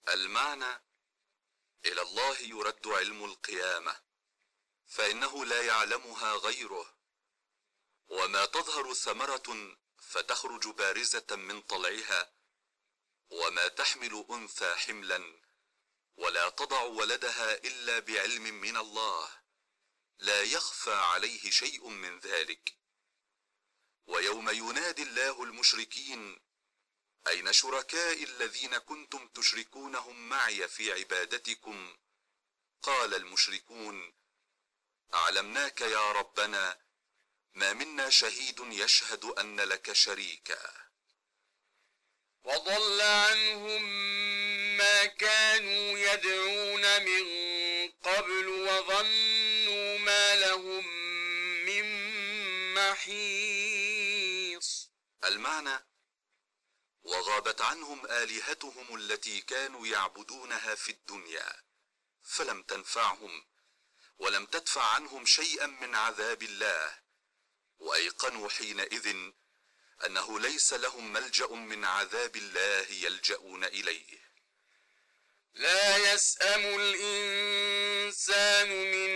المعنى: إلى الله يرد علم القيامة، فإنه لا يعلمها غيره، وما تظهر ثمرة فتخرج بارزة من طلعها، وما تحمل أنثى حملا ولا تضع ولدها إلا بعلم من الله، لا يخفى عليه شيء من ذلك. ويوم ينادي الله المشركين: أين شركائي الذين كنتم تشركونهم معي في عبادتكم؟ قال المشركون: أعلمناك يا ربنا، ما منا شهيد يشهد أن لك شريكا. وضل عنهم ما كانوا يدعون من قبل وظنوا ما لهم من محيص. المعنى: وغابت عنهم آلهتهم التي كانوا يعبدونها في الدنيا، فلم تنفعهم ولم تدفع عنهم شيئا من عذاب الله، وأيقنوا حينئذ أنه ليس لهم ملجأ من عذاب الله يلجأون إليه. لا يسأم الإنسان من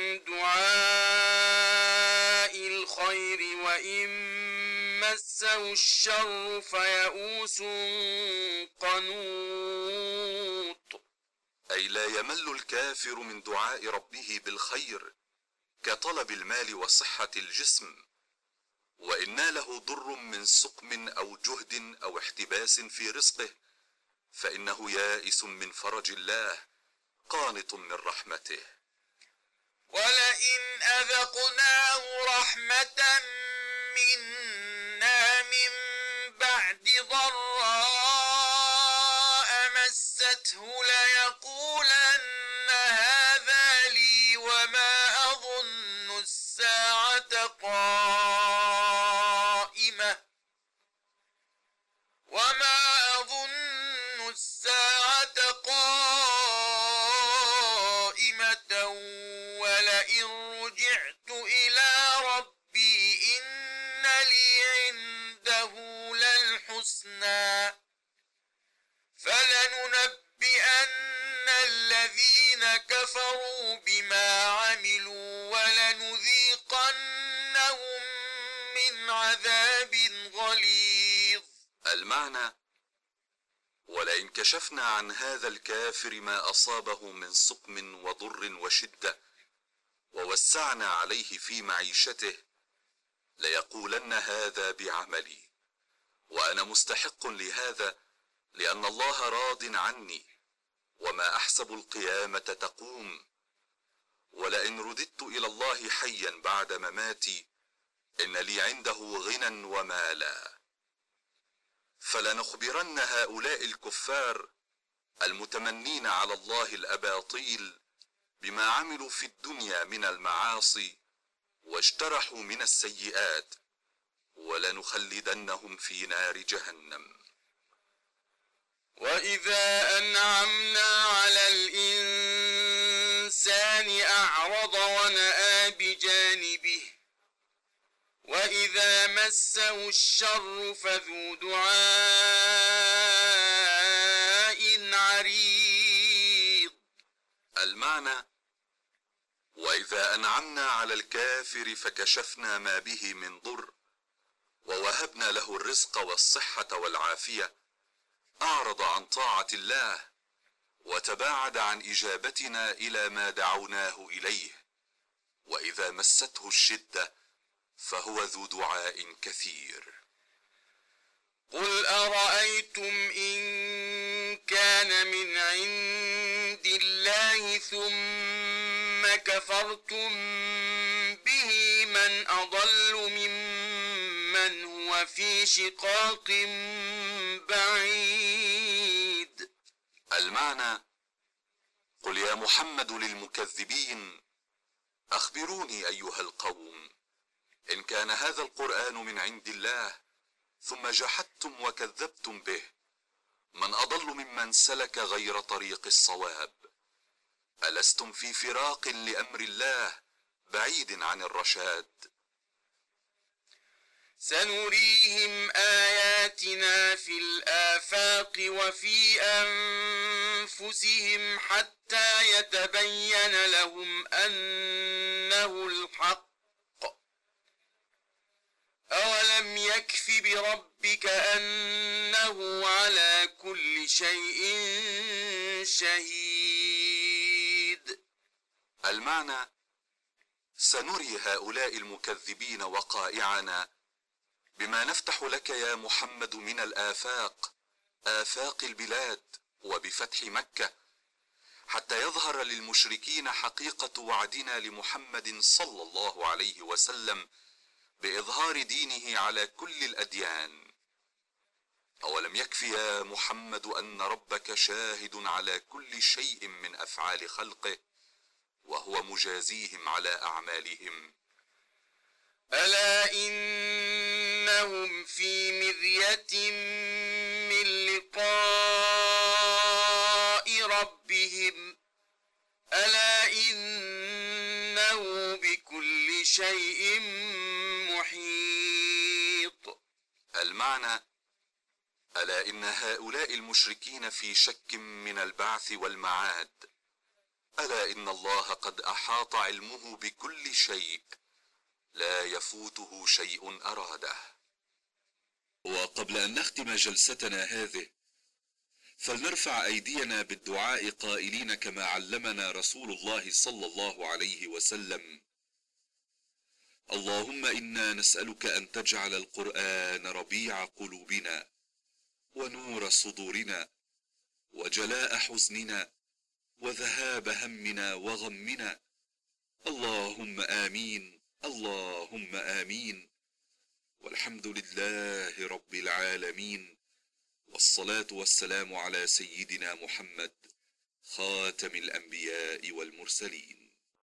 دعاء الخير وإن مسه الشر فيئوس قنوط. أي لا يمل الكافر من دعاء ربه بالخير كطلب المال وصحة الجسم، وإن ناله ضر من سقم أو جهد أو احتباس في رزقه فإنه يائس من فرج الله، قانط من رحمته. ولئن أذقناه رحمة منا من بعد ضراء مسته ليقولن هذا لي وما أظن الساعة قائمة ولئن رجعت إلى ربي إن لي عنده للحسنى فلننبئن الذين كفروا بما عملوا ولنذيقنهم من عذاب غليظ. المعنى: ولئن كشفنا عن هذا الكافر ما أصابه من سقم وضر وشدة ووسعنا عليه في معيشته ليقولن هذا بعملي، وأنا مستحق لهذا لأن الله راض عني، وما أحسب القيامة تقوم، ولئن رددت إلى الله حيا بعد مماتي إن لي عنده غنى ومالا. فلنخبرن هؤلاء الكفار المتمنين على الله الأباطيل بما عملوا في الدنيا من المعاصي واجترحوا من السيئات، ولنخلدنهم في نار جهنم. وإذا أنعمنا على الإنسان أعرض ونأى بجانبه وإذا مسه الشر فذو دعاء عريض. المعنى: وإذا أنعمنا على الكافر فكشفنا ما به من ضر ووهبنا له الرزق والصحة والعافية أعرض عن طاعة الله وتباعد عن إجابتنا إلى ما دعوناه إليه، وإذا مسته الشدة فهو ذو دعاء كثير. قل أرأيتم إن كان من عند الله ثم كفرتم به من أضل ممن هو في شقاق بعيد. المعنى: قل يا محمد للمكذبين: أخبروني أيها القوم، إن كان هذا القرآن من عند الله ثم جحدتم وكذبتم به، من أضل ممن سلك غير طريق الصواب؟ ألستم في فراق لأمر الله بعيد عن الرشاد؟ سنريهم آياتنا في الآفاق وفي أنفسهم حتى يتبين لهم أنه الحق. أولم يكف بربك أنه على كل شيء شهيد. المعنى: سنري هؤلاء المكذبين وقائعنا بما نفتح لك يا محمد من الآفاق، آفاق البلاد، وبفتح مكة، حتى يظهر للمشركين حقيقة وعدنا لمحمد صلى الله عليه وسلم بإظهار دينه على كل الأديان. أولم يكف يا محمد أن ربك شاهد على كل شيء من أفعال خلقه وهو مجازيهم على أعمالهم؟ ألا إنهم في مرية من لقاء ربهم ألا إنه بكل شيء محيط. المعنى: ألا إن هؤلاء المشركين في شك من البعث والمعاد، ألا إن الله قد أحاط علمه بكل شيء، لا يفوته شيء أراده. وقبل أن نختم جلستنا هذه، فلنرفع أيدينا بالدعاء قائلين كما علمنا رسول الله صلى الله عليه وسلم: اللهم إنا نسألك أن تجعل القرآن ربيع قلوبنا ونور صدورنا وجلاء حزننا وذهاب همنا وغمنا. اللهم آمين، اللهم آمين. والحمد لله رب العالمين، والصلاة والسلام على سيدنا محمد خاتم الأنبياء والمرسلين.